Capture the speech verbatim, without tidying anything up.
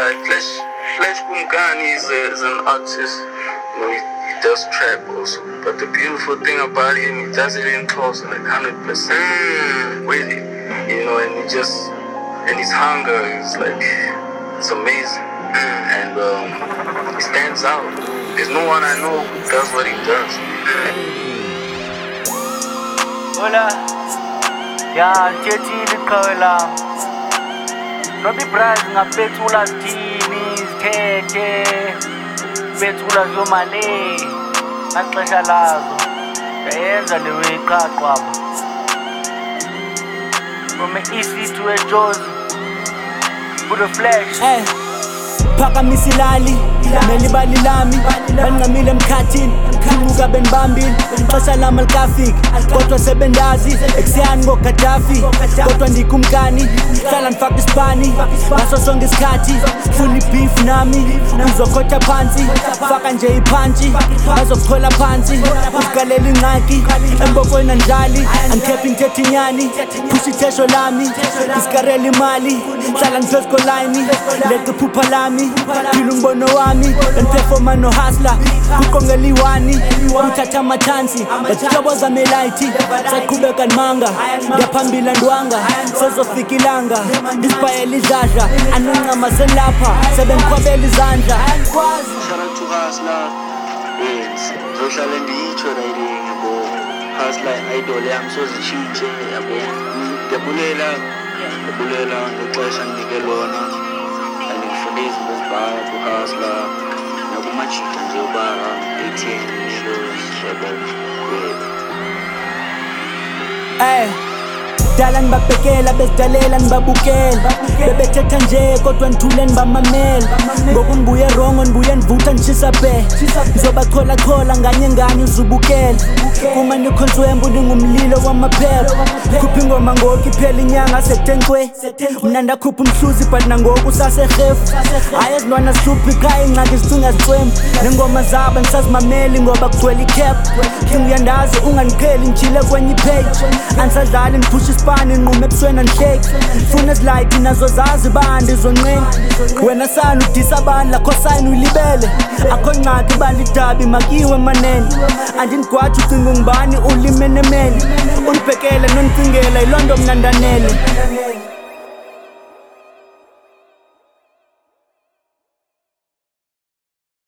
like Flash, Flash Kumkani is, a, is an artist. You know, he, he does trap also. But the beautiful thing about him, he does it in close, like one hundred percent mm. with it. You know, and he just, and his hunger is like, it's amazing. Mm. And um, he stands out. There's no one I know who does what he does. Hola, ya nthethile iqhawe lami. Robbie Braz ngapethula zithini izithethe, bethula zomale, ngaxesha lazo. Yayenza lewe iqhaqwaba. From the east to a Jozi, put a flash. Hey. Phakamisa ilali nelibali lami banqamile emkhathini khuluka benibambile ixesha lami alikafiki kodwa sebendazi ekusiyani ngoGaddafi kodwa ndikumkani hlala ndifaka isipani ngaso sonke isikhathi funa ibeef nami uzokhotha phansi faka nje iphantshi azokuchola phansi usigalela ingxaki embokweni andlali andikhephi ngithetha inyani phusha ithesho lami isikarela imali hlala ngiphezu kolayini leqa iphupha lami phila umbono wami endiphefoma nohustler kuqongela iwani uthatha amathansi bazihlobo zami elight saqhubeka nimanga ngiyaphambili andwanga sezofika ilanga isibhayela idladla anoncama selapha sebendikhwabela izandla Shout out to Hustler. Yes, zohlala ndiyitsho rayile yabo. Hustler idol yami sozitshintshe yabo. Ndiyabulela, ndiyabulela ngexesha ndinike lona. Andifundise ngokubhala ku-Hustler nakumajita nje ubara eighteen shows yabo. Hey, dala nibabhekela bezidalela nibabukela bebethetha nje kodwa ndithule nibamamela ngoku ndibuye rongo ndibuye ndivutha ndishisa be ndizobachola chola nganye nganye uzubukela kuma nikhonswembu ndingumlilo wamaphepha khupha ingoma ngoku iphela inyanga setenkwe mna ndakhupha umhluzi but nangoku usaserhefu hayi ezilwana zihlupha ikhaya ingxaki zicinga zicwembu neengoma zabo ndisazimameli ngoba kugcwele ikhep kinguyandazi ungandiqheli nditshile kwenye ipage andisadlali ndiphusha isipani nqume ebusweni andihleki funa ezilayithi nazo zazi bandi zonqeni wena sana udisa abantu lakho sayini uyilibele akho ngxaki bandidabi makiwe manene andindigwathi ucinga ungubani ulime nemeni undibhekele nondicingela yiloo nto mna ndanele